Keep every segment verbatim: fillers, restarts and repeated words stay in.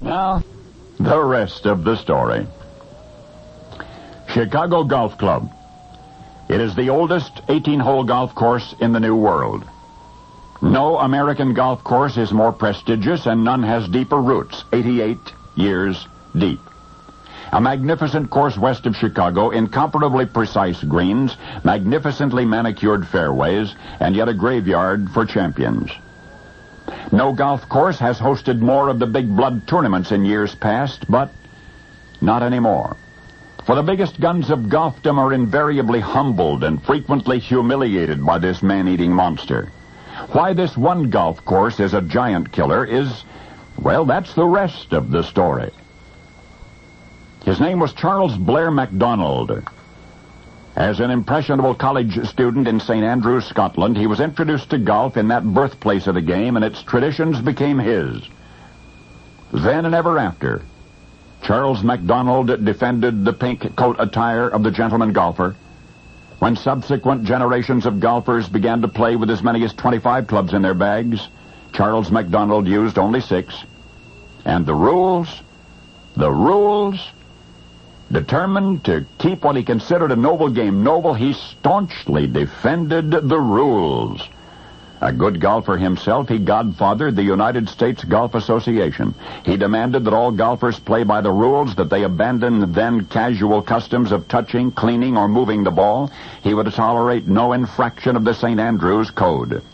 Now, the rest of the story. Chicago Golf Club. It is the oldest eighteen-hole golf course in the New World. No American golf course is more prestigious, and none has deeper roots, eighty-eight years deep. A magnificent course west of Chicago, incomparably precise greens, magnificently manicured fairways, and yet a graveyard for champions. No golf course has hosted more of the big blood tournaments in years past, but not anymore. For the biggest guns of golfdom are invariably humbled and frequently humiliated by this man-eating monster. Why this one golf course is a giant killer is, well, that's the rest of the story. His name was Charles Blair MacDonald. As an impressionable college student in Saint Andrews, Scotland, he was introduced to golf in that birthplace of the game, and its traditions became his. Then and ever after, Charles MacDonald defended the pink coat attire of the gentleman golfer. When subsequent generations of golfers began to play with as many as twenty-five clubs in their bags, Charles MacDonald used only six. And the rules, the rules... Determined to keep what he considered a noble game noble, he staunchly defended the rules. A good golfer himself, he godfathered the United States Golf Association. He demanded that all golfers play by the rules, that they abandon the then casual customs of touching, cleaning, or moving the ball. He would tolerate no infraction of the Saint Andrews Code.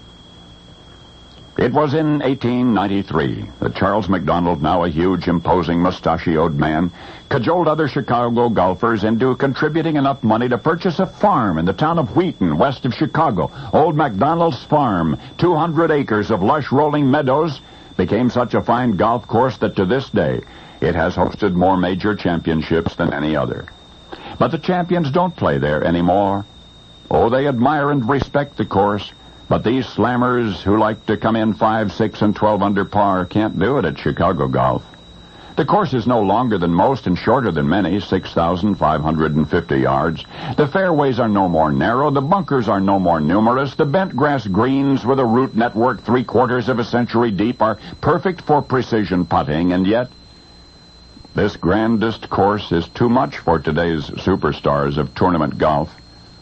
It was in eighteen ninety-three that Charles MacDonald, now a huge, imposing, mustachioed man, cajoled other Chicago golfers into contributing enough money to purchase a farm in the town of Wheaton, west of Chicago. Old MacDonald's farm, two hundred acres of lush rolling meadows, became such a fine golf course that to this day it has hosted more major championships than any other. But the champions don't play there anymore. Oh, they admire and respect the course. But these slammers who like to come in five, six, and twelve under par can't do it at Chicago Golf. The course is no longer than most and shorter than many, six thousand five hundred fifty yards. The fairways are no more narrow. The bunkers are no more numerous. The bent grass greens with a root network three-quarters of a century deep are perfect for precision putting, and yet this grandest course is too much for today's superstars of tournament golf.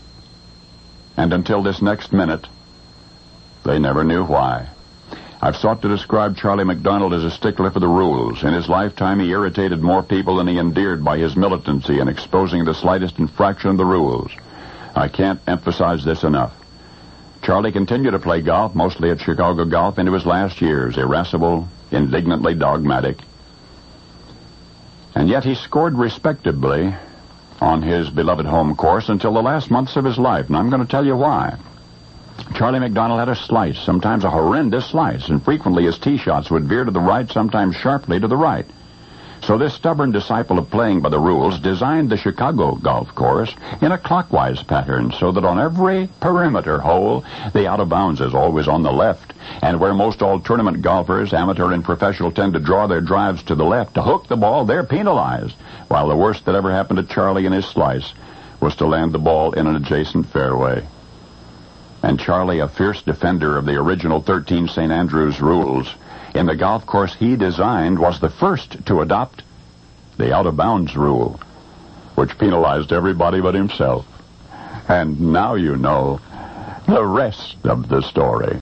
And until this next minute, they never knew why. I've sought to describe Charlie MacDonald as a stickler for the rules. In his lifetime, he irritated more people than he endeared by his militancy in exposing the slightest infraction of the rules. I can't emphasize this enough. Charlie continued to play golf, mostly at Chicago Golf, into his last years, irascible, indignantly dogmatic. And yet he scored respectably on his beloved home course until the last months of his life, and I'm going to tell you why. Charlie MacDonald had a slice, sometimes a horrendous slice, and frequently his tee shots would veer to the right, sometimes sharply to the right. So this stubborn disciple of playing by the rules designed the Chicago golf course in a clockwise pattern so that on every perimeter hole, the out-of-bounds is always on the left. And where most all tournament golfers, amateur and professional, tend to draw their drives to the left to hook the ball, they're penalized. While the worst that ever happened to Charlie in his slice was to land the ball in an adjacent fairway. And Charlie, a fierce defender of the original thirteen Saint Andrews rules, in the golf course he designed, was the first to adopt the out-of-bounds rule, which penalized everybody but himself. And now you know the rest of the story.